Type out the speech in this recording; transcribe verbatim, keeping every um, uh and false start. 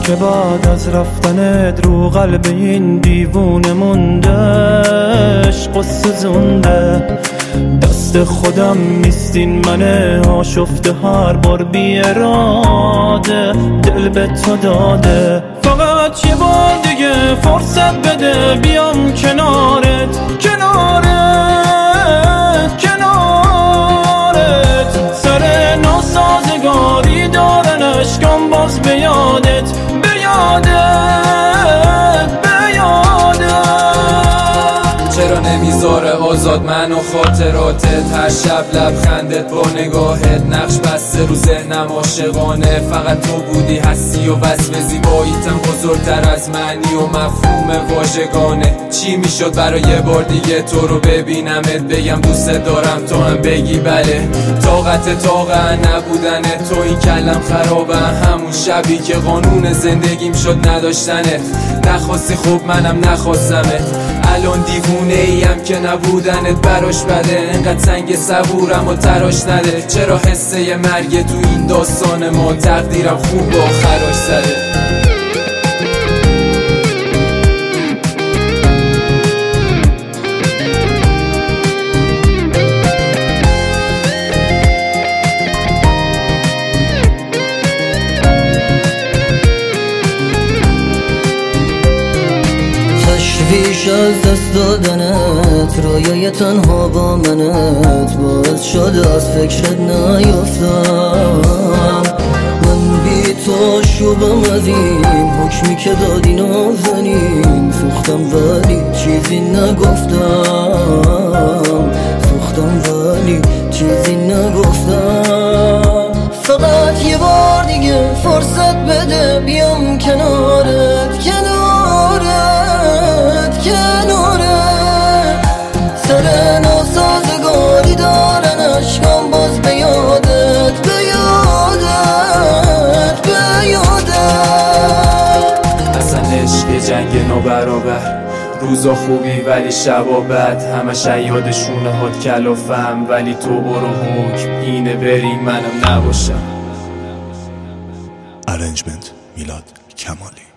که بعد از رفتنت رو قلب این دیوونه موندش قصه زنده. دست خودم نیستین من آشفته هر بار بی اراده دل به تو داده. فقط یه بار دیگه فرصت بده بیام کنارت کنارت کنارت. سر ناسازگاری دارن اشکام باز به یادت به یادت به یادت. چرا نمیذاره آزاد من و خاطراتت؟ هر شب لبخندت با نگاهت نقش بسته رو ذهنم عاشقانه. فقط تو بودی هستی و وصف زیباییتم بزرگتر از معنی و مفهوم واژگانه. چی میشد برای یه بار دیگه تو رو ببینمت بگم دوست دارم تو هم بگی بله. طاقت طاقت نبودنت تو این کلم خرابه. همون شبی که قانون زندگیم شد نداشتنت. نخواستی خوب منم نخواستمت. الان دیوونه ایم که نبودنت براش بده. انقدر سنگ صبورم و تراش نده. چرا حسه مرگ تو این داستان ما تقدیرم خوب با آخراش زده. تشویش از دست دادنت رویای تنها با منت باعث شد از فکرت نیفتم. من بی تو شبم از این حکمی که دادی نازنین. سوختم ولی چیزی نگفتم سوختم ولی چیزی نگفتم. فقط یه بار دیگه فرصت بده بیام کنارت کنارت کنارت. سر ناسازگاری دارن اشکام باز به یادت به یادت به یادت. اصلا عشق جنگ نو برابر. روزا خوبی ولی شبا بد. همه شیادشونه هات کلافم ولی تو برو حکم اینه بری منم نباشم. ارنجمنت میلاد کمالی.